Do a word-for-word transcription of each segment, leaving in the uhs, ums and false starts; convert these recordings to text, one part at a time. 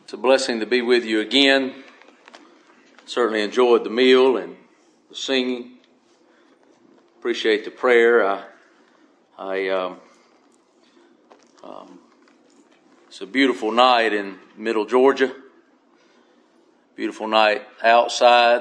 It's a blessing to be with you again. Certainly enjoyed the meal and the singing. Appreciate the prayer. I, I um, um, it's a beautiful night in Middle Georgia. Beautiful night outside.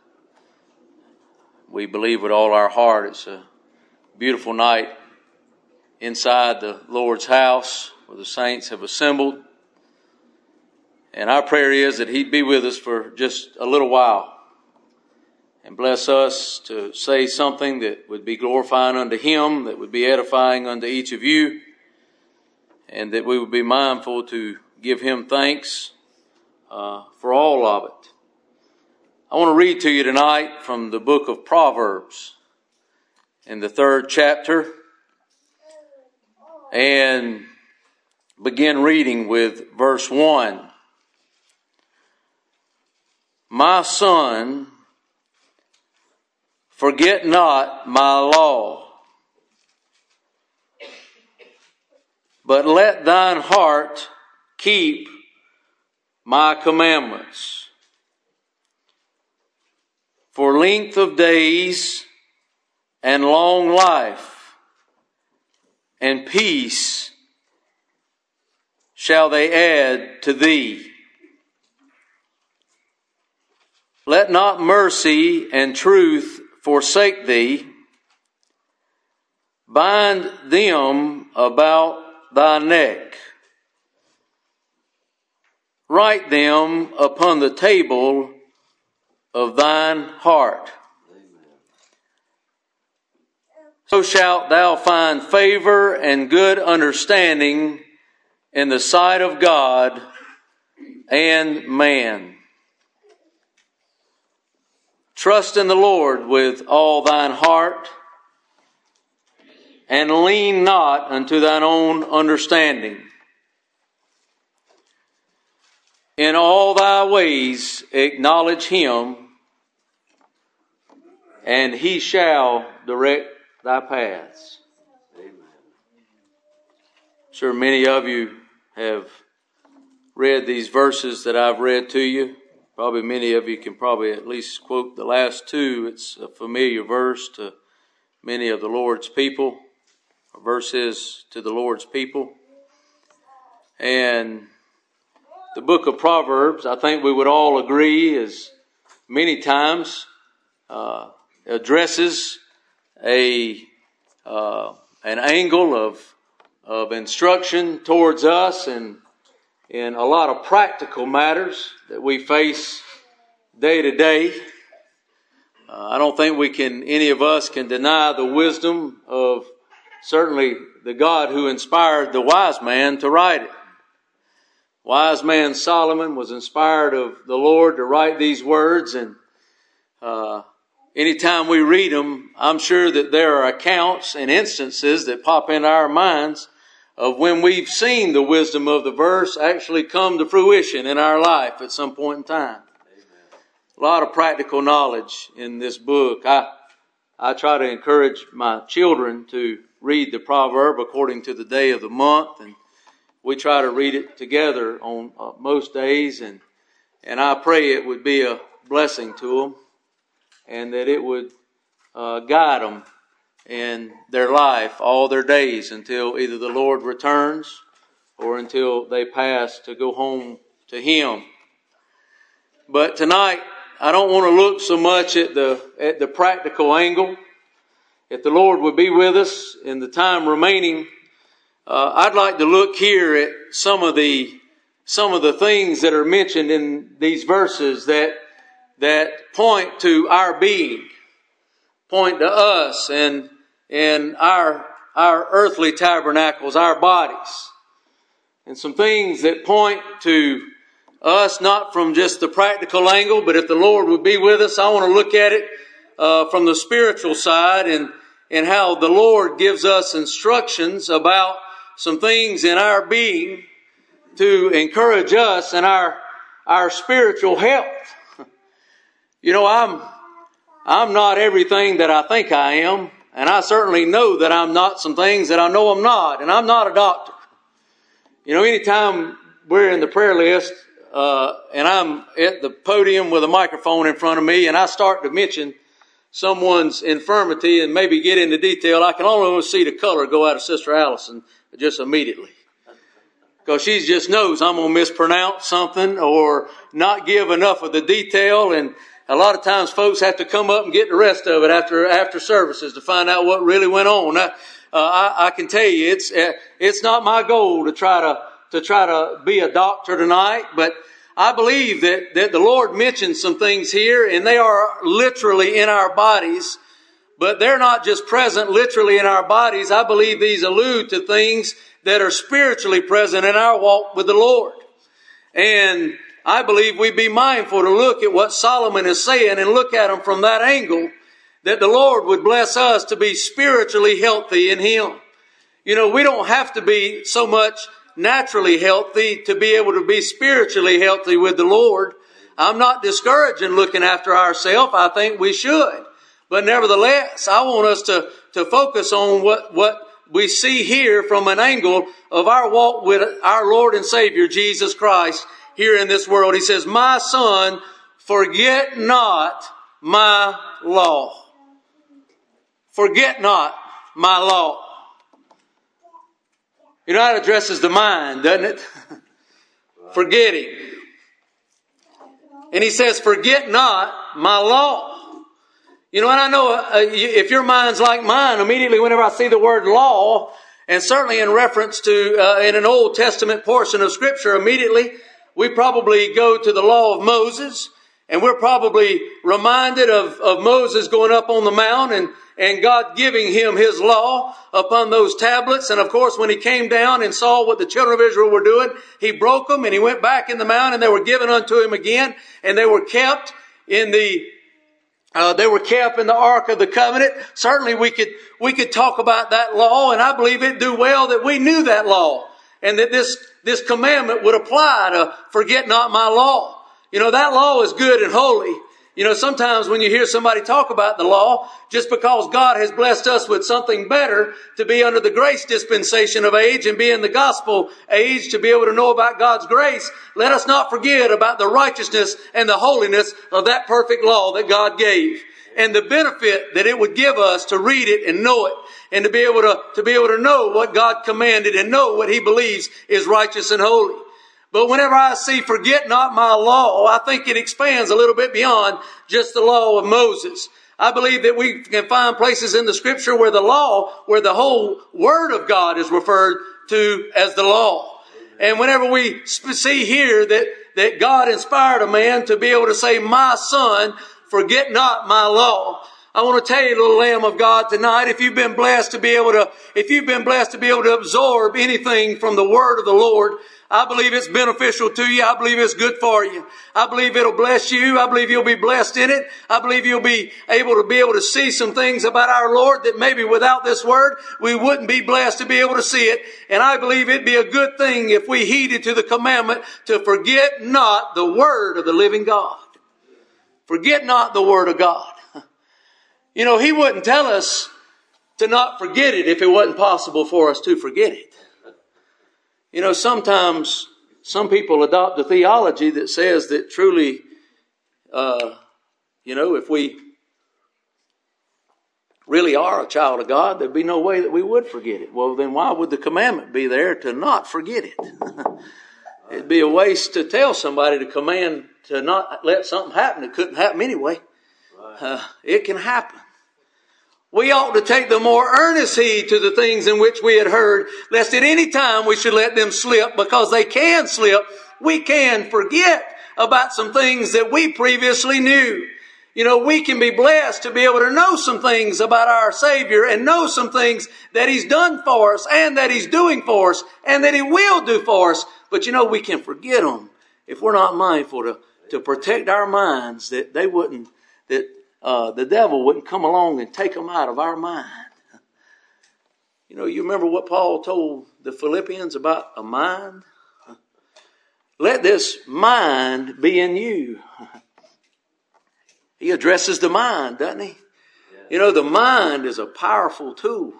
We believe with all our heart it's a beautiful night inside the Lord's house where the saints have assembled. And our prayer is that He'd be with us for just a little while and bless us to say something that would be glorifying unto Him, that would be edifying unto each of you, and that we would be mindful to give Him thanks uh, for all of it. I want to read to you tonight from the book of Proverbs in the third chapter and begin reading with verse one. My son, forget not my law, but let thine heart keep my commandments. For length of days and long life and peace shall they add to thee. Let not mercy and truth forsake thee. Bind them about thy neck. Write them upon the table of thine heart. So shalt thou find favor and good understanding in the sight of God and man. Trust in the Lord with all thine heart, and lean not unto thine own understanding. In all thy ways acknowledge Him, and He shall direct thy paths. Amen. Sure, many of you have read these verses that I've read to you. Probably many of you can probably at least quote the last two. It's a familiar verse to many of the Lord's people, or verses to the Lord's people. And the book of Proverbs, I think we would all agree, is many times uh, addresses a uh, an angle of of instruction towards us and in a lot of practical matters that we face day to day. Uh, I don't think we can, any of us can deny the wisdom of certainly the God who inspired the wise man to write it. Wise man Solomon was inspired of the Lord to write these words, and uh, anytime we read them, I'm sure that there are accounts and instances that pop into our minds of when we've seen the wisdom of the verse actually come to fruition in our life at some point in time. Amen. A lot of practical knowledge in this book. I I try to encourage my children to read the proverb according to the day of the month, and we try to read it together on uh, most days, and and I pray it would be a blessing to them, and that it would uh, guide them in their life all their days until either the Lord returns or until they pass to go home to Him. But tonight, I don't want to look so much at the at the practical angle. If the Lord would be with us in the time remaining, uh, I'd like to look here at some of the some of the things that are mentioned in these verses that that point to our being, point to us and and our our earthly tabernacles, our bodies, and some things that point to us not from just the practical angle, but if the Lord would be with us, I want to look at it uh, from the spiritual side and and how the Lord gives us instructions about some things in our being to encourage us in our our spiritual health. You know, I'm I'm not everything that I think I am, and I certainly know that I'm not some things that I know I'm not, and I'm not a doctor. You know, anytime we're in the prayer list, uh, and I'm at the podium with a microphone in front of me, and I start to mention someone's infirmity and maybe get into detail, I can almost see the color go out of Sister Allison just immediately. Because she just knows I'm going to mispronounce something or not give enough of the detail. And a lot of times folks have to come up and get the rest of it after after services to find out what really went on. I, uh, I, I can tell you, it's uh, it's not my goal to try to to try to be a doctor tonight, but I believe that, that the Lord mentions some things here, and they are literally in our bodies, but they're not just present literally in our bodies. I believe these allude to things that are spiritually present in our walk with the Lord. And I believe we be mindful to look at what Solomon is saying and look at them from that angle, that the Lord would bless us to be spiritually healthy in Him. You know, we don't have to be so much naturally healthy to be able to be spiritually healthy with the Lord. I'm not discouraging looking after ourselves. I think we should. But nevertheless, I want us to, to focus on what, what we see here from an angle of our walk with our Lord and Savior, Jesus Christ, here in this world. He says, my son, forget not my law. Forget not my law. You know, that addresses the mind, doesn't it? Forgetting. And he says, forget not my law. You know, and I know uh, if your mind's like mine, immediately whenever I see the word law, and certainly in reference to, uh, in an Old Testament portion of Scripture, immediately we probably go to the law of Moses, and we're probably reminded of, of Moses going up on the mount and And God giving him His law upon those tablets. And of course, when he came down and saw what the children of Israel were doing, he broke them and he went back in the mount, and they were given unto him again. And they were kept in the, uh, they were kept in the Ark of the Covenant. Certainly we could, we could talk about that law, and I believe it'd do well that we knew that law and that this, this commandment would apply to forget not my law. You know, that law is good and holy. You know, sometimes when you hear somebody talk about the law, just because God has blessed us with something better to be under the grace dispensation of age and be in the gospel age to be able to know about God's grace, let us not forget about the righteousness and the holiness of that perfect law that God gave, and the benefit that it would give us to read it and know it, and to be able to, to be able to know what God commanded and know what He believes is righteous and holy. But whenever I see forget not my law, I think it expands a little bit beyond just the law of Moses. I believe that we can find places in the Scripture where the law, where the whole Word of God is referred to as the law. And whenever we see here that, that God inspired a man to be able to say, my son, forget not my law. I want to tell you, little Lamb of God, tonight, if you've been blessed to be able to, if you've been blessed to be able to absorb anything from the Word of the Lord, I believe it's beneficial to you. I believe it's good for you. I believe it'll bless you. I believe you'll be blessed in it. I believe you'll be able to be able to see some things about our Lord that maybe without this Word, we wouldn't be blessed to be able to see it. And I believe it'd be a good thing if we heeded to the commandment to forget not the Word of the living God. Forget not the Word of God. You know, He wouldn't tell us to not forget it if it wasn't possible for us to forget it. You know, sometimes some people adopt a theology that says that truly, uh, you know, if we really are a child of God, there'd be no way that we would forget it. Well, then why would the commandment be there to not forget it? It'd be a waste to tell somebody to command to not let something happen. It couldn't happen anyway. Uh, it can happen. We ought to take the more earnest heed to the things in which we had heard, lest at any time we should let them slip, because they can slip. We can forget about some things that we previously knew. You know, we can be blessed to be able to know some things about our Savior and know some things that He's done for us and that He's doing for us and that He will do for us. But you know, we can forget them if we're not mindful to, to protect our minds, that they wouldn't, that Uh, the devil wouldn't come along and take them out of our mind. You know, you remember what Paul told the Philippians about a mind? Let this mind be in you. He addresses the mind, doesn't he? You know, the mind is a powerful tool.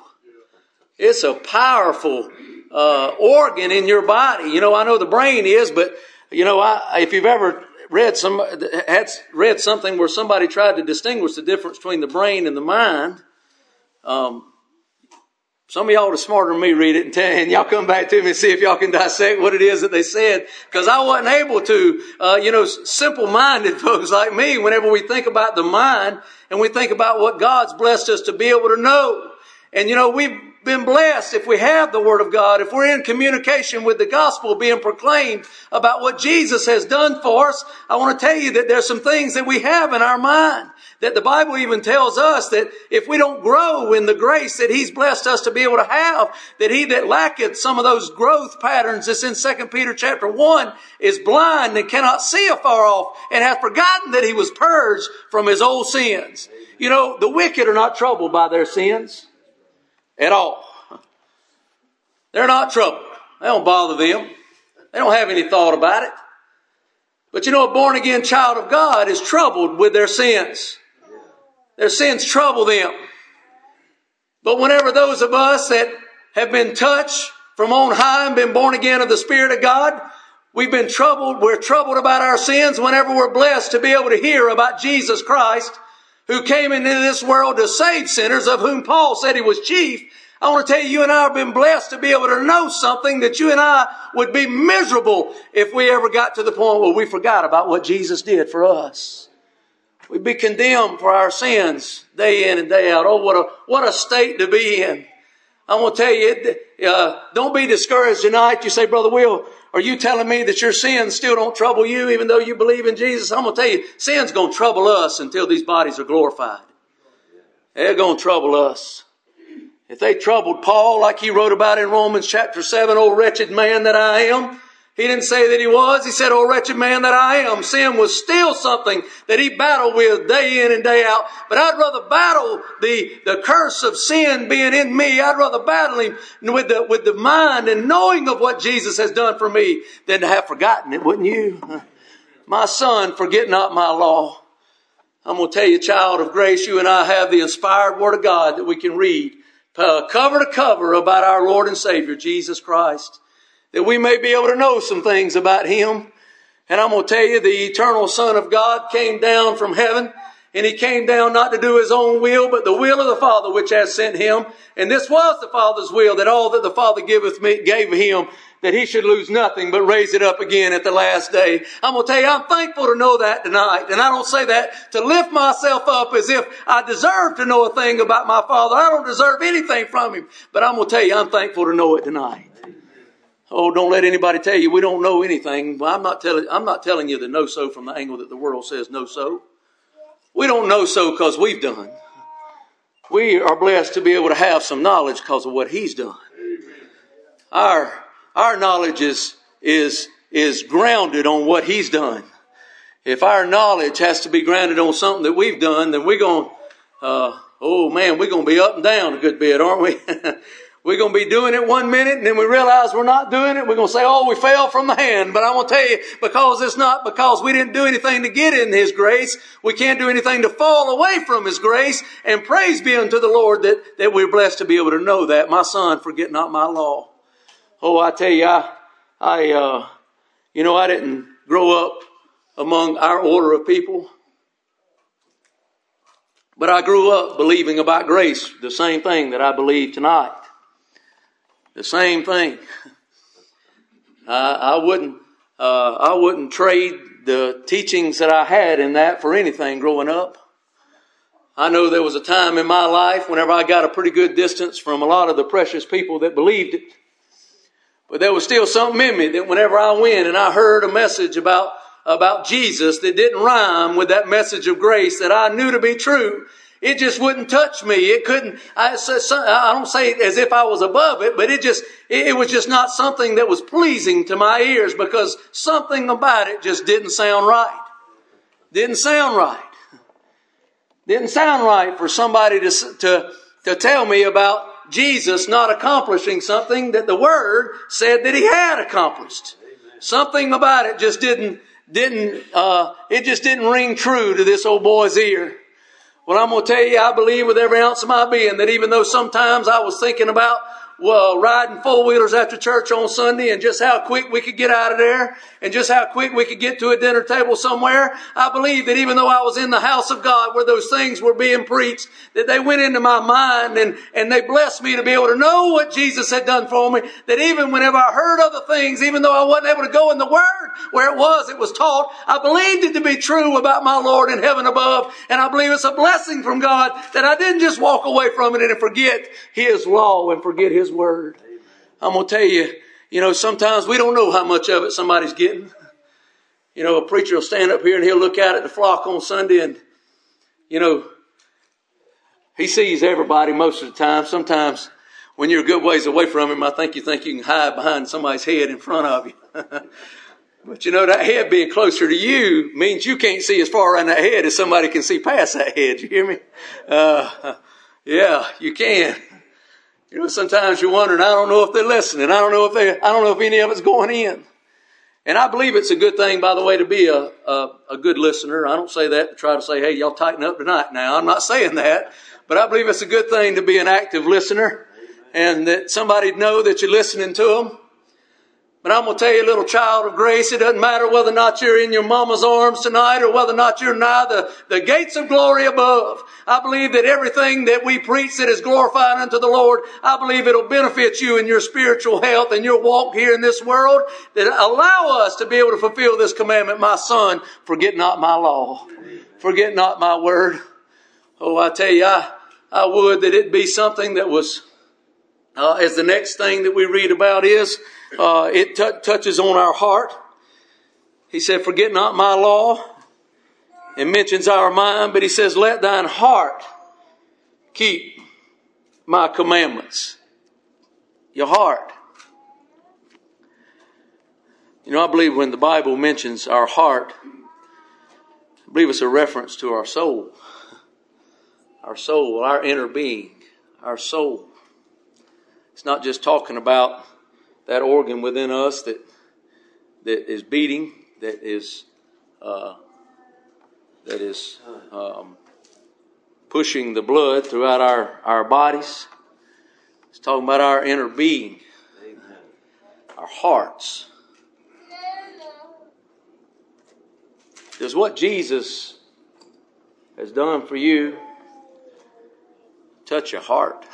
It's a powerful uh, organ in your body. You know, I know the brain is, but You know, I, if you've ever read some, had read something where somebody tried to distinguish the difference between the brain and the mind, um, some of y'all are smarter than me read it and, tell, and y'all come back to me and see if y'all can dissect what it is that they said. Because I wasn't able to, uh, you know, simple-minded folks like me, whenever we think about the mind and we think about what God's blessed us to be able to know. And, you know, we've been blessed if we have the Word of God, if we're in communication with the gospel being proclaimed about what Jesus has done for us. I want to tell you that there's some things that we have in our mind that the Bible even tells us that if we don't grow in the grace that He's blessed us to be able to have, that he that lacketh some of those growth patterns that's in Second Peter chapter one is blind and cannot see afar off and hath forgotten that he was purged from his old sins. You know, the wicked are not troubled by their sins at all. They're not troubled. They don't bother them. They don't have any thought about it. But you know, a born again child of God is troubled with their sins. Their sins trouble them. But whenever those of us that have been touched from on high and been born again of the Spirit of God, we've been troubled. We're troubled about our sins whenever we're blessed to be able to hear about Jesus Christ, who came into this world to save sinners, of whom Paul said He was chief. I want to tell you, you and I have been blessed to be able to know something that you and I would be miserable if we ever got to the point where we forgot about what Jesus did for us. We'd be condemned for our sins day in and day out. Oh, what a, what a state to be in. I want to tell you, uh, don't be discouraged tonight. You say, Brother Will, are you telling me that your sins still don't trouble you even though you believe in Jesus? I'm going to tell you, sin's going to trouble us until these bodies are glorified. They're going to trouble us. If they troubled Paul like he wrote about in Romans chapter seven, oh wretched man that I am. He didn't say that he was. He said, oh wretched man that I am. Sin was still something that he battled with day in and day out. But I'd rather battle the, the curse of sin being in me. I'd rather battle him with the, with the mind and knowing of what Jesus has done for me than to have forgotten it, wouldn't you? My son, forget not my law. I'm going to tell you, child of grace, you and I have the inspired Word of God that we can read uh, cover to cover about our Lord and Savior, Jesus Christ, that we may be able to know some things about Him. And I'm going to tell you, the eternal Son of God came down from heaven, and He came down not to do His own will, but the will of the Father which has sent Him. And this was the Father's will, that all that the Father giveth me, gave Him, that He should lose nothing but raise it up again at the last day. I'm going to tell you, I'm thankful to know that tonight. And I don't say that to lift myself up as if I deserve to know a thing about my Father. I don't deserve anything from Him. But I'm going to tell you, I'm thankful to know it tonight. Oh, don't let anybody tell you we don't know anything. Well, I'm not telling, I'm not telling you the know so from the angle that the world says know so. We don't know so because we've done. We are blessed to be able to have some knowledge because of what He's done. Our, our knowledge is, is, is grounded on what He's done. If our knowledge has to be grounded on something that we've done, then we're going, uh, oh man, we're going to be up and down a good bit, aren't we? We're going to be doing it one minute, and then we realize we're not doing it. We're going to say, oh, we fell from the hand. But I'm going to tell you, because it's not because we didn't do anything to get in His grace. We can't do anything to fall away from His grace. And praise be unto the Lord that, that we're blessed to be able to know that. My son, forget not my law. Oh, I tell you, I, I, uh, you know, I didn't grow up among our order of people. But I grew up believing about grace, the same thing that I believe tonight. The same thing. I, I wouldn't, uh, I wouldn't trade the teachings that I had in that for anything growing up. I know there was a time in my life whenever I got a pretty good distance from a lot of the precious people that believed it. But there was still something in me that whenever I went and I heard a message about, about Jesus that didn't rhyme with that message of grace that I knew to be true, it just wouldn't touch me. It couldn't, I, I don't say it as if I was above it, but it just, it was just not something that was pleasing to my ears because something about it just didn't sound right. Didn't sound right. Didn't sound right for somebody to, to, to tell me about Jesus not accomplishing something that the Word said that He had accomplished. Amen. Something about it just didn't, didn't, uh, it just didn't ring true to this old boy's ear. Well, I'm going to tell you, I believe with every ounce of my being that even though sometimes I was thinking about well, riding four-wheelers after church on Sunday and just how quick we could get out of there and just how quick we could get to a dinner table somewhere. I believe that even though I was in the house of God where those things were being preached, that they went into my mind and, and they blessed me to be able to know what Jesus had done for me. That even whenever I heard other things, even though I wasn't able to go in the Word where it was, it was taught, I believed it to be true about my Lord in heaven above. And I believe it's a blessing from God that I didn't just walk away from it and forget His law and forget His Word. I'm going to tell you, you know, sometimes we don't know how much of it somebody's getting. You know, a preacher will stand up here and he'll look out at the flock on Sunday and, you know, he sees everybody most of the time. Sometimes when you're a good ways away from him, I think you think you can hide behind somebody's head in front of you. But you know, that head being closer to you means you can't see as far around that head as somebody can see past that head. You hear me? Uh, yeah, you can. You know, sometimes you're wondering, I don't know if they're listening. I don't know if they, I don't know if any of it's going in. And I believe it's a good thing, by the way, to be a, a, a good listener. I don't say that to try to say, hey, y'all tighten up tonight now. I'm not saying that. But I believe it's a good thing to be an active listener and that somebody know that you're listening to them. But I'm going to tell you, little child of grace, it doesn't matter whether or not you're in your mama's arms tonight or whether or not you're nigh the, the gates of glory above. I believe that everything that we preach that is glorifying unto the Lord, I believe it'll benefit you in your spiritual health and your walk here in this world, that allow us to be able to fulfill this commandment. My son, forget not my law. Forget not my word. Oh, I tell you, I, I would that it be something that was, uh, as the next thing that we read about is, Uh, it t- touches on our heart. He said, forget not my law. It mentions our mind, but he says, let thine heart keep my commandments. Your heart. You know, I believe when the Bible mentions our heart, I believe it's a reference to our soul. Our soul, our inner being, our soul. It's not just talking about that organ within us that that is beating, that is uh, that is um, pushing the blood throughout our, our bodies. It's talking about our inner being, our hearts. Does what Jesus has done for you touch your heart?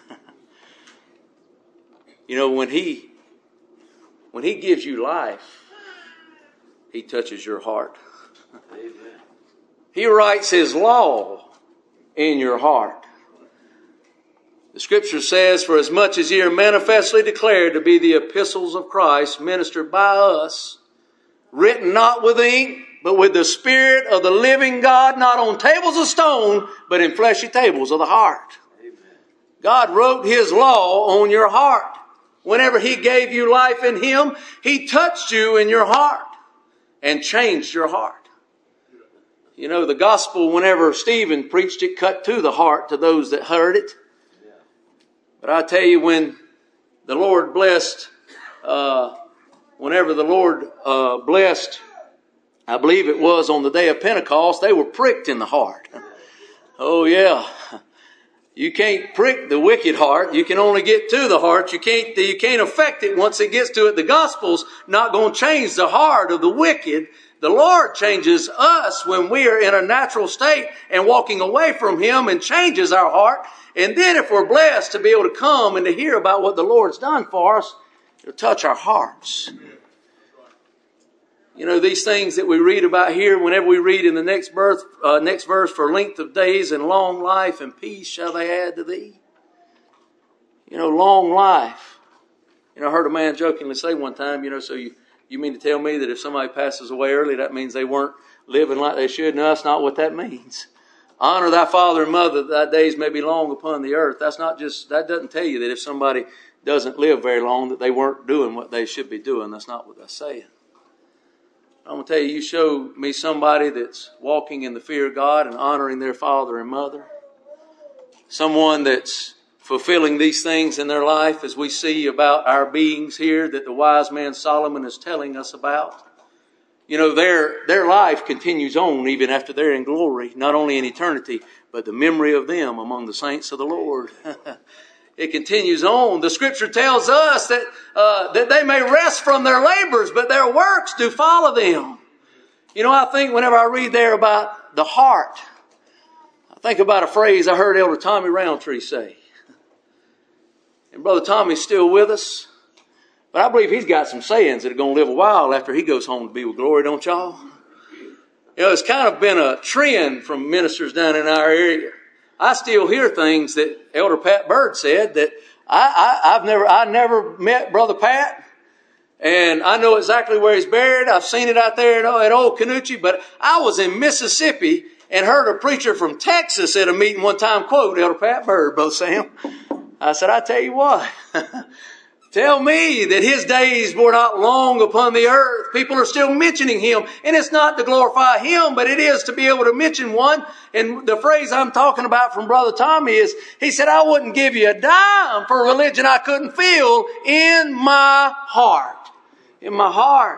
You know, when He When He gives you life, He touches your heart. Amen. He writes His law in your heart. The Scripture says, for as much as ye are manifestly declared to be the epistles of Christ, ministered by us, written not with ink, but with the Spirit of the living God, not on tables of stone, but in fleshy tables of the heart. Amen. God wrote His law on your heart. Whenever He gave you life in Him, He touched you in your heart and changed your heart. You know, the gospel, whenever Stephen preached it, cut to the heart to those that heard it. But I tell you, when the Lord blessed, uh, whenever the Lord uh, blessed, I believe it was on the day of Pentecost, they were pricked in the heart. Oh, yeah. You can't prick the wicked heart. You can only get to the heart. You can't, you can't affect it once it gets to it. The gospel's not going to change the heart of the wicked. The Lord changes us when we are in a natural state and walking away from Him and changes our heart. And then if we're blessed to be able to come and to hear about what the Lord's done for us, it'll touch our hearts. You know, these things that we read about here, whenever we read in the next verse, uh, next verse, for length of days and long life and peace shall they add to thee. You know, long life. You know, I heard a man jokingly say one time, you know, so you, you mean to tell me that if somebody passes away early, that means they weren't living like they should? No, that's not what that means. Honor thy father and mother, that thy days may be long upon the earth. That's not just, that doesn't tell you that if somebody doesn't live very long, that they weren't doing what they should be doing. That's not what that's saying. I'm going to tell you, you show me somebody that's walking in the fear of God and honoring their father and mother. Someone that's fulfilling these things in their life, as we see about our beings here that the wise man Solomon is telling us about. You know, their, their life continues on even after they're in glory, not only in eternity, but the memory of them among the saints of the Lord. it continues on. The scripture tells us that, uh, that they may rest from their labors, but their works do follow them. You know, I think whenever I read there about the heart, I think about a phrase I heard Elder Tommy Roundtree say. And Brother Tommy's still with us. But I believe he's got some sayings that are going to live a while after he goes home to be with glory, don't y'all? You know, it's kind of been a trend from ministers down in our area. I still hear things that Elder Pat Bird said that I, I, I've never, I never met Brother Pat. And I know exactly where he's buried. I've seen it out there at Old Canucci. But I was in Mississippi and heard a preacher from Texas at a meeting one time quote Elder Pat Bird, Brother Sam. I said, I tell you what, tell me that his days were not long upon the earth. People are still mentioning him. And it's not to glorify him, but it is to be able to mention one. And the phrase I'm talking about from Brother Tommy is, he said, I wouldn't give you a dime for a religion I couldn't feel in my heart. In my heart.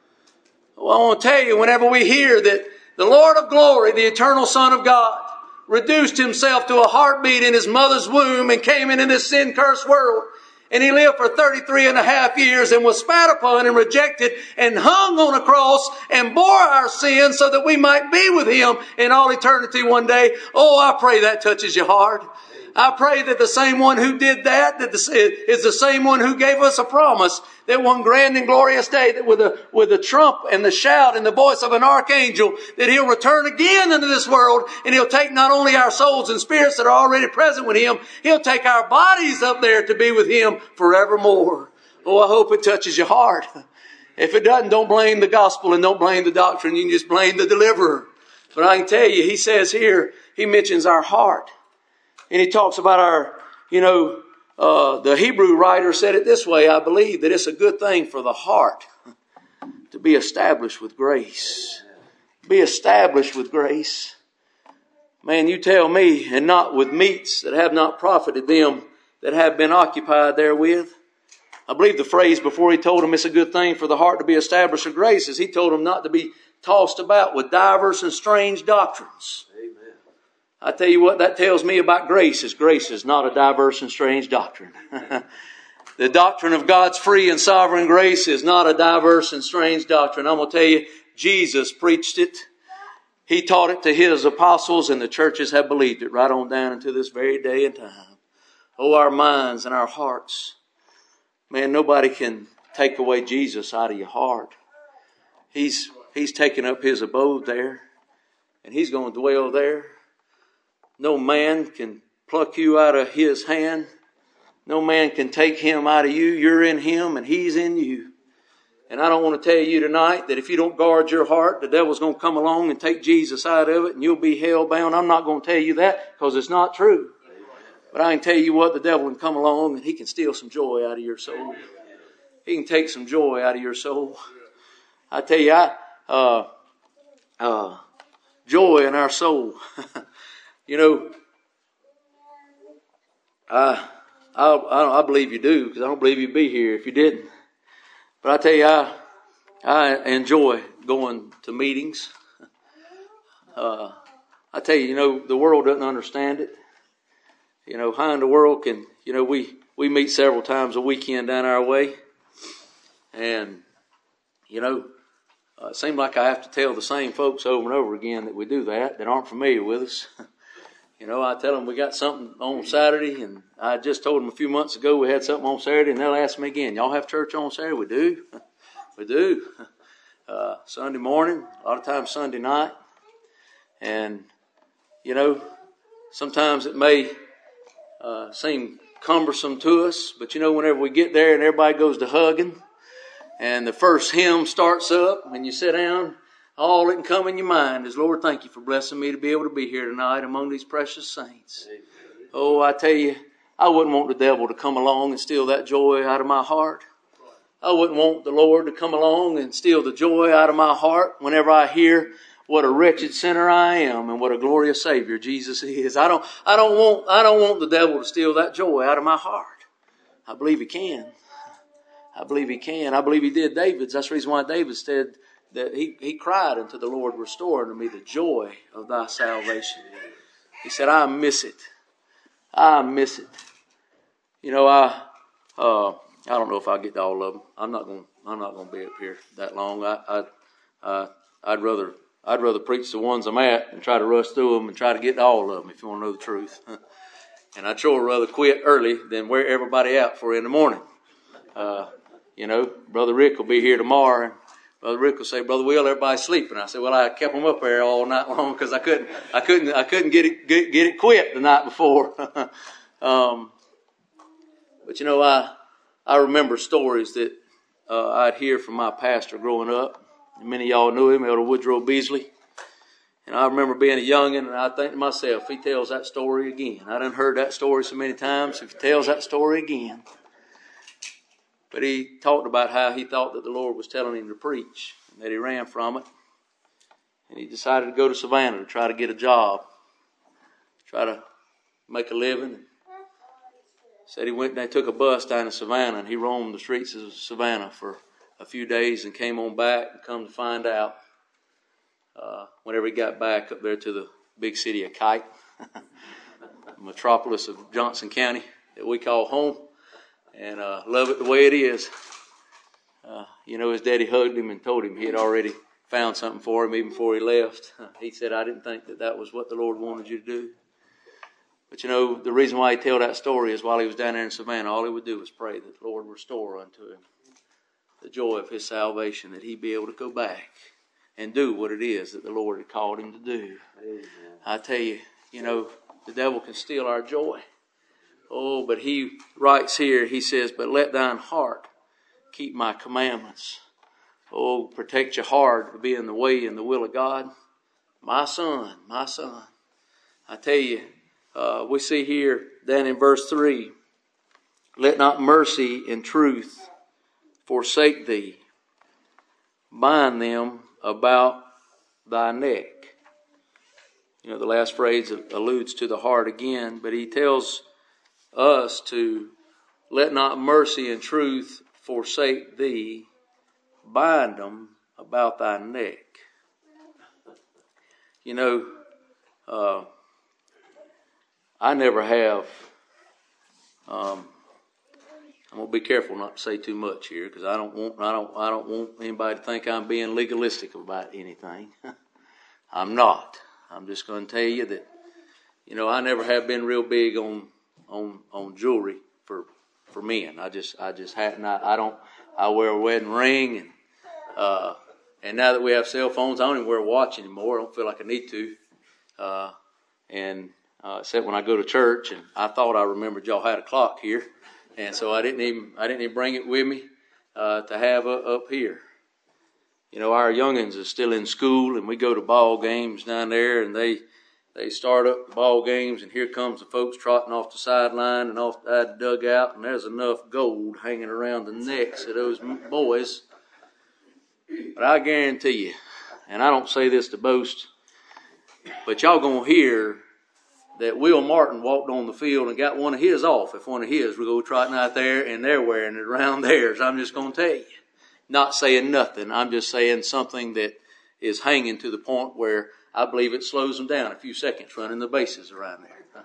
Well, I want to tell you, whenever we hear that the Lord of glory, the eternal Son of God, reduced himself to a heartbeat in his mother's womb and came into this sin-cursed world. And he lived for thirty-three and a half years and was spat upon and rejected and hung on a cross and bore our sins so that we might be with him in all eternity one day. Oh, I pray that touches your heart. I pray that the same one who did that, that is the same one who gave us a promise that one grand and glorious day, that with a, with the trump and the shout and the voice of an archangel, that he'll return again into this world, and he'll take not only our souls and spirits that are already present with him, he'll take our bodies up there to be with him forevermore. Oh, I hope it touches your heart. If it doesn't, don't blame the gospel and don't blame the doctrine. You can just blame the deliverer. But I can tell you, he says here, he mentions our heart. And he talks about our, you know, uh, the Hebrew writer said it this way, I believe, that it's a good thing for the heart to be established with grace. Be established with grace. Man, you tell me, and not with meats that have not profited them that have been occupied therewith. I believe the phrase before he told them it's a good thing for the heart to be established with grace is he told them not to be tossed about with diverse and strange doctrines. I tell you what that tells me about grace is grace is not a diverse and strange doctrine. The doctrine of God's free and sovereign grace is not a diverse and strange doctrine. I'm going to tell you, Jesus preached it. He taught it to his apostles, and the churches have believed it right on down into this very day and time. Oh, our minds and our hearts. Man, nobody can take away Jesus out of your heart. He's, he's taken up his abode there, and he's going to dwell there. No man can pluck you out of his hand. No man can take him out of you. You're in him and he's in you. And I don't want to tell you tonight that if you don't guard your heart, the devil's going to come along and take Jesus out of it and you'll be hell bound. I'm not going to tell you that because it's not true. But I can tell you what, the devil can come along and he can steal some joy out of your soul. He can take some joy out of your soul. I tell you, I, uh, uh, joy in our soul. You know, I, I, I believe you do, because I don't believe you'd be here if you didn't. But I tell you, I, I enjoy going to meetings. Uh, I tell you, you know, the world doesn't understand it. You know, how in the world can, you know, we, we meet several times a weekend down our way. And, you know, uh, it seems like I have to tell the same folks over and over again that we do that, that aren't familiar with us. You know, I tell them we got something on Saturday, and I just told them a few months ago we had something on Saturday, and they'll ask me again, y'all have church on Saturday? We do. We do. Uh, Sunday morning, a lot of times Sunday night. And, you know, sometimes it may uh, seem cumbersome to us, but, you know, whenever we get there and everybody goes to hugging, and the first hymn starts up, and you sit down, all that can come in your mind is, Lord, thank you for blessing me to be able to be here tonight among these precious saints. Oh, I tell you, I wouldn't want the devil to come along and steal that joy out of my heart. I wouldn't want the Lord to come along and steal the joy out of my heart whenever I hear what a wretched sinner I am and what a glorious Savior Jesus is. I don't, I don't want, I don't want the devil to steal that joy out of my heart. I believe he can. I believe he can. I believe he did David's. That's the reason why David said, that he, he cried unto the Lord, restore unto me the joy of thy salvation. He said, I miss it. I miss it. You know, I uh, I don't know if I get to all of them. I'm not going. I'm not going to be up here that long. I, I, uh, I'd rather I'd rather preach the ones I'm at and try to rush through them and try to get to all of them. If you want to know the truth, and I'd sure rather quit early than wear everybody out for in the morning. Uh, you know, Brother Rick will be here tomorrow, and Brother Rick will say, "Brother Will, everybody's sleeping." I said, "Well, I kept them up there all night long because I couldn't, I couldn't, I couldn't get it, get, get it quit the night before." um, but you know, I, I remember stories that uh, I'd hear from my pastor growing up. Many of y'all knew him, Elder Woodrow Beasley. And I remember being a youngin', and I think to myself, if he tells that story again, I done heard that story so many times. If he tells that story again. But he talked about how he thought that the Lord was telling him to preach, and that he ran from it. And he decided to go to Savannah to try to get a job, try to make a living. Said he went and they took a bus down to Savannah, and he roamed the streets of Savannah for a few days and came on back and come to find out, uh, whenever he got back up there to the big city of Kite, metropolis of Johnson County that we call home. And uh, love it the way it is. Uh, you know, his daddy hugged him and told him he had already found something for him even before he left. Uh, he said, "I didn't think that that was what the Lord wanted you to do." But you know, the reason why he told that story is while he was down there in Savannah, all he would do was pray that the Lord would restore unto him the joy of his salvation, that he'd be able to go back and do what it is that the Lord had called him to do. Amen. I tell you, you know, the devil can steal our joy. Oh, but he writes here, he says, "But let thine heart keep my commandments." Oh, protect your heart to be in the way and the will of God. My son, my son. I tell you, uh, we see here down in verse three, "Let not mercy and truth forsake thee. Bind them about thy neck." You know, the last phrase alludes to the heart again, but he tells us to let not mercy and truth forsake thee, bind them about thy neck. You know, uh, I never have, um, I'm gonna be careful not to say too much here because I don't want, I don't, I don't want anybody to think I'm being legalistic about anything. I'm not. I'm just going to tell you that, you know, I never have been real big on on on jewelry for for men. I just I just hadn't. I, I don't. I wear a wedding ring, and uh, and now that we have cell phones, I don't even wear a watch anymore. I don't feel like I need to. Uh, and uh, except when I go to church, and I thought I remembered y'all had a clock here, and so I didn't even I didn't even bring it with me uh, to have uh, up here. You know, our youngins are still in school, and we go to ball games down there, and they. They start up the ball games, and here comes the folks trotting off the sideline and off the dugout, and there's enough gold hanging around the necks of those boys. But I guarantee you, and I don't say this to boast, but y'all gonna hear that Will Martin walked on the field and got one of his off if one of his would go trotting out there and they're wearing it around theirs. I'm just gonna tell you. Not saying nothing. I'm just saying something that is hanging to the point where I believe it slows them down a few seconds running the bases around there.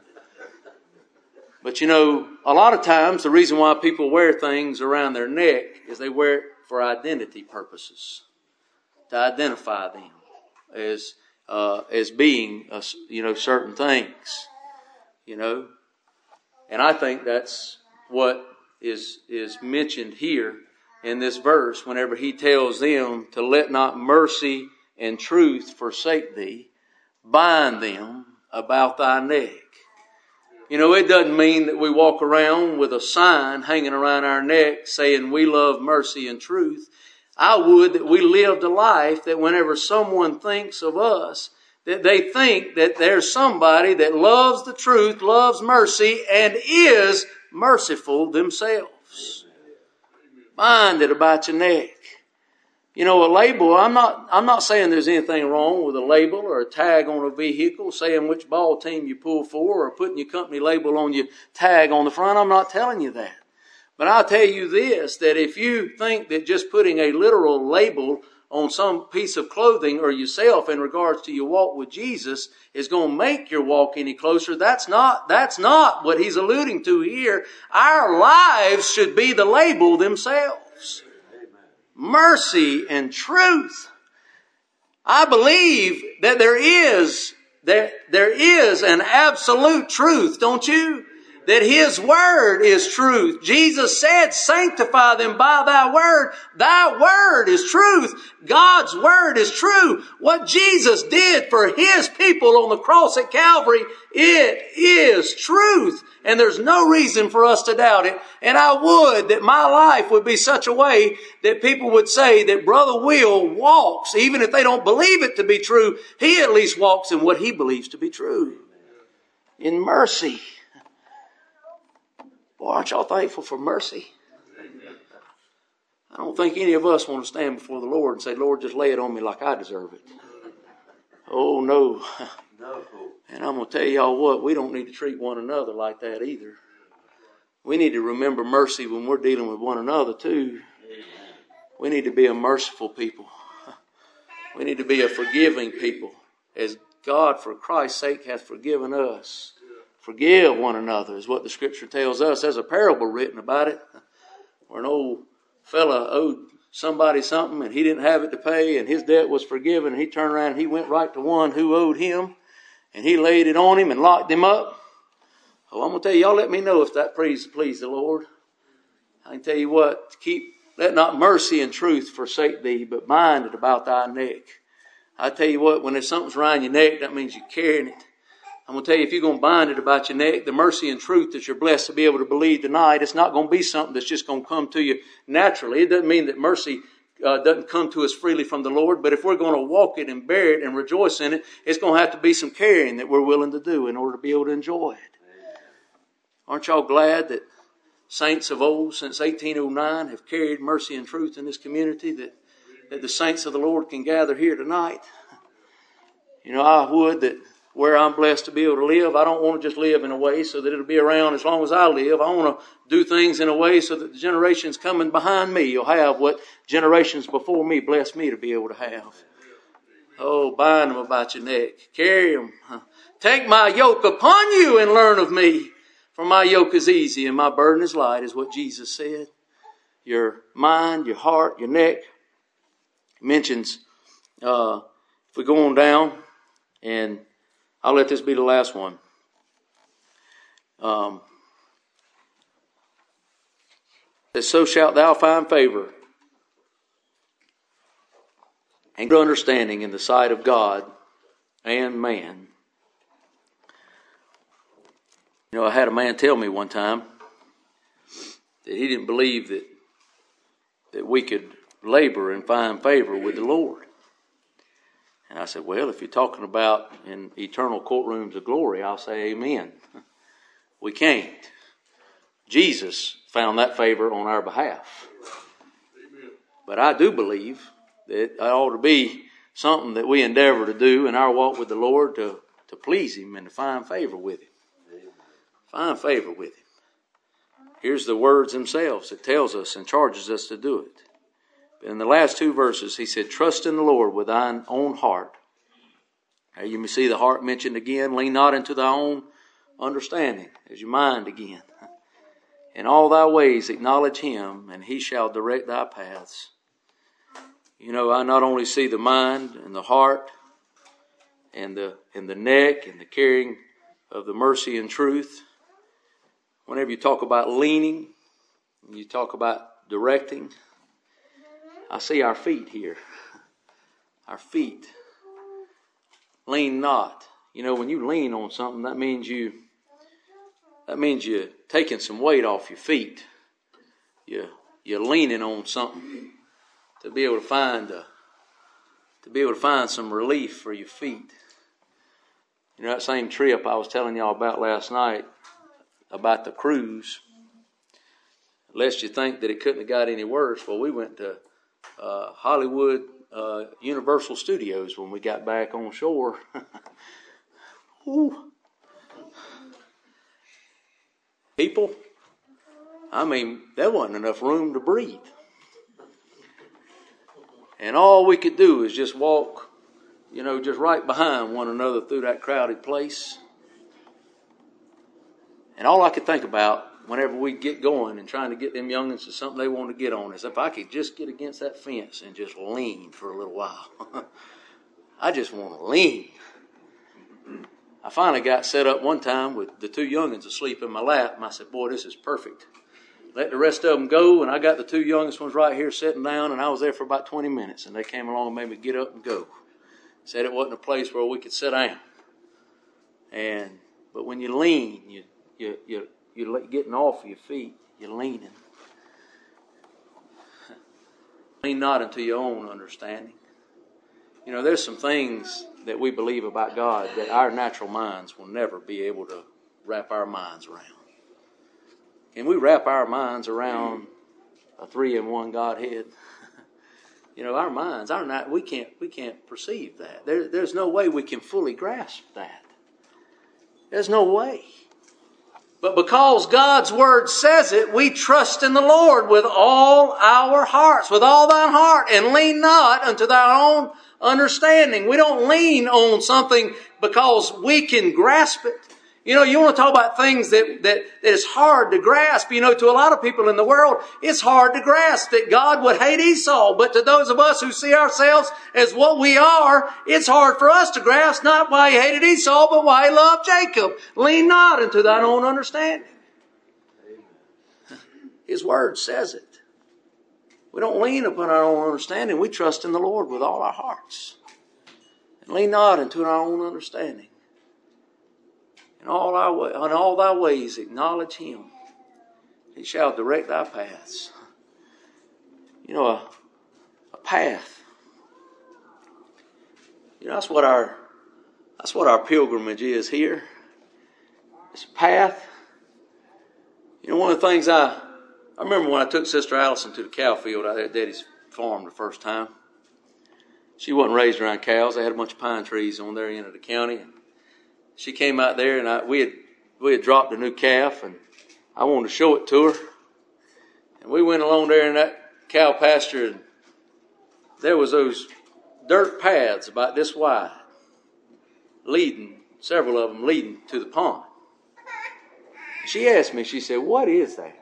But you know, a lot of times the reason why people wear things around their neck is they wear it for identity purposes, to identify them as uh, as being uh, you know certain things, you know. And I think that's what is is mentioned here in this verse. Whenever he tells them to let not mercy and truth forsake thee, bind them about thy neck. You know, it doesn't mean that we walk around with a sign hanging around our neck saying we love mercy and truth. I would that we lived a life that whenever someone thinks of us, that they think that there's somebody that loves the truth, loves mercy, and is merciful themselves. Bind it about your neck. You know, a label, I'm not I'm not saying there's anything wrong with a label or a tag on a vehicle saying which ball team you pull for or putting your company label on your tag on the front. I'm not telling you that. But I'll tell you this, that if you think that just putting a literal label on some piece of clothing or yourself in regards to your walk with Jesus is going to make your walk any closer. That's not, that's not what he's alluding to here. Our lives should be the label themselves. Mercy and truth. I believe that there is, that there is an absolute truth, don't you? That his word is truth. Jesus said, sanctify them by thy word. Thy word is truth. God's word is true. What Jesus did for his people on the cross at Calvary, it is truth. And there's no reason for us to doubt it. And I would that my life would be such a way that people would say that Brother Will walks, even if they don't believe it to be true, he at least walks in what he believes to be true. In mercy. Boy, aren't y'all thankful for mercy? I don't think any of us want to stand before the Lord and say, Lord, just lay it on me like I deserve it. Oh, no. And I'm going to tell y'all what, we don't need to treat one another like that either. We need to remember mercy when we're dealing with one another too. We need to be a merciful people. We need to be a forgiving people. As God, for Christ's sake, hath forgiven us. Forgive one another is what the scripture tells us. There's a parable written about it where an old fella owed somebody something and he didn't have it to pay and his debt was forgiven. And he turned around and he went right to one who owed him and he laid it on him and locked him up. Oh, I'm going to tell you, y'all let me know if that please, please the Lord. I can tell you what, keep, let not mercy and truth forsake thee, but bind it about thy neck. I tell you what, when there's something's around your neck, that means you're carrying it. I'm going to tell you, if you're going to bind it about your neck, the mercy and truth that you're blessed to be able to believe tonight, it's not going to be something that's just going to come to you naturally. It doesn't mean that mercy uh, doesn't come to us freely from the Lord, but if we're going to walk it and bear it and rejoice in it, it's going to have to be some carrying that we're willing to do in order to be able to enjoy it. Aren't y'all glad that saints of old, since eighteen oh nine, have carried mercy and truth in this community, that, that the saints of the Lord can gather here tonight? You know, I would that where I'm blessed to be able to live, I don't want to just live in a way so that it'll be around as long as I live. I want to do things in a way so that the generations coming behind me will have what generations before me blessed me to be able to have. Oh, bind them about your neck. Carry them. Take my yoke upon you and learn of me. For my yoke is easy and my burden is light, is what Jesus said. Your mind, your heart, your neck. It mentions, uh, if we go on down, and I'll let this be the last one. Um, that so shalt thou find favor and good understanding in the sight of God and man. You know, I had a man tell me one time that he didn't believe that that we could labor and find favor with the Lord. And I said, well, if you're talking about in eternal courtrooms of glory, I'll say amen. We can't. Jesus found that favor on our behalf. But I do believe that it ought to be something that we endeavor to do in our walk with the Lord to, to please Him and to find favor with Him. Find favor with Him. Here's the words themselves. It tells us and charges us to do it. In the last two verses, he said, trust in the Lord with thine own heart. Now you may see the heart mentioned again. Lean not into thy own understanding, as your mind again. In all thy ways acknowledge Him, and He shall direct thy paths. You know, I not only see the mind and the heart and the, and the neck and the carrying of the mercy and truth. Whenever you talk about leaning, you talk about directing, I see our feet here. Our feet. Lean not. You know, when you lean on something, that means you that means you're taking some weight off your feet. You you're leaning on something to be able to find a, to be able to find some relief for your feet. You know, that same trip I was telling y'all about last night about the cruise. Lest you think that it couldn't have got any worse. Well, we went to Uh, Hollywood uh, Universal Studios when we got back on shore. Ooh. People, I mean, there wasn't enough room to breathe. And all we could do is just walk, you know, just right behind one another through that crowded place. And all I could think about whenever we get going and trying to get them youngins to something they want to get on is if I could just get against that fence and just lean for a little while. I just want to lean. I finally got set up one time with the two youngins asleep in my lap, and I said, boy, this is perfect. Let the rest of them go, and I got the two youngest ones right here sitting down, and I was there for about twenty minutes, and they came along and made me get up and go. Said it wasn't a place where we could sit down. And but when you lean, you you you you're getting off of your feet. You're leaning. Lean not into your own understanding. You know, there's some things that we believe about God that our natural minds will never be able to wrap our minds around. Can we wrap our minds around a three-in-one Godhead? You know, our minds, our not, we can't we can't perceive that. There, there's no way we can fully grasp that. There's no way. But because God's Word says it, we trust in the Lord with all our hearts, with all thine heart, and lean not unto thy own understanding. We don't lean on something because we can grasp it. You know, you want to talk about things that, that, that is hard to grasp. You know, to a lot of people in the world, it's hard to grasp that God would hate Esau. But to those of us who see ourselves as what we are, it's hard for us to grasp not why he hated Esau, but why he loved Jacob. Lean not into thine own understanding. His Word says it. We don't lean upon our own understanding. We trust in the Lord with all our hearts. And lean not into our own understanding. In all our way, on all thy ways acknowledge him. He shall direct thy paths. You know, a, a path. You know, that's what our that's what our pilgrimage is here. It's a path. You know, one of the things I I remember when I took Sister Allison to the cow field out there at Daddy's farm the first time. She wasn't raised around cows. They had a bunch of pine trees on their end of the county. She came out there, and I, we had we had dropped a new calf, and I wanted to show it to her. And we went along there in that cow pasture, and there was those dirt paths about this wide, leading, several of them leading to the pond. She asked me, she said, "What is that?"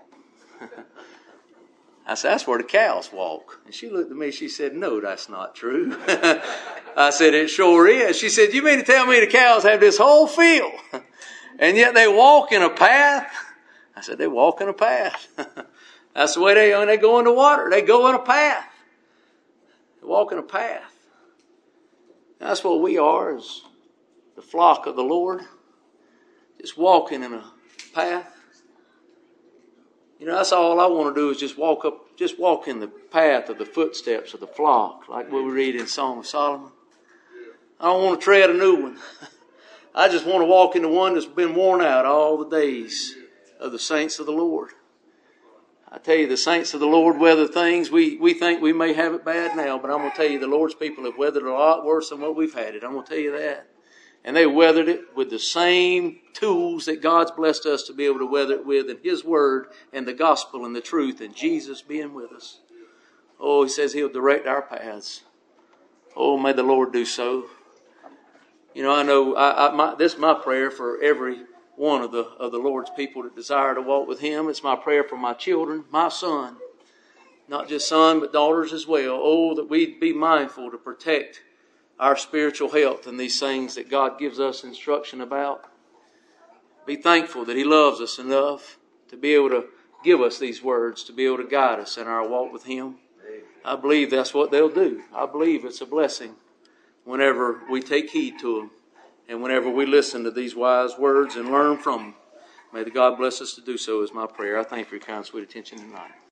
I said, "That's where the cows walk." And she looked at me, she said, "No, that's not true." I said, "It sure is." She said, "You mean to tell me the cows have this whole field, and yet they walk in a path?" I said, "They walk in a path." That's the way they, when they go in the water, they go in a path. They walk in a path. That's what we are, as the flock of the Lord, just walking in a path. You know, that's all I want to do is just walk up, just walk in the path of the footsteps of the flock, like what we read in Song of Solomon. I don't want to tread a new one. I just want to walk in the one that's been worn out all the days of the saints of the Lord. I tell you, the saints of the Lord weather things. We, we think we may have it bad now, but I'm going to tell you, the Lord's people have weathered it a lot worse than what we've had it. I'm going to tell you that. And they weathered it with the same tools that God's blessed us to be able to weather it with, in His Word and the gospel and the truth and Jesus being with us. Oh, He says He'll direct our paths. Oh, may the Lord do so. You know, I know I, I, my, this is my prayer for every one of the of the Lord's people that desire to walk with Him. It's my prayer for my children, my son, not just son, but daughters as well. Oh, that we'd be mindful to protect our spiritual health and these things that God gives us instruction about. Be thankful that He loves us enough to be able to give us these words, to be able to guide us in our walk with Him. I believe that's what they'll do. I believe it's a blessing whenever we take heed to them and whenever we listen to these wise words and learn from them. May the God bless us to do so is my prayer. I thank you for your kind, sweet attention tonight.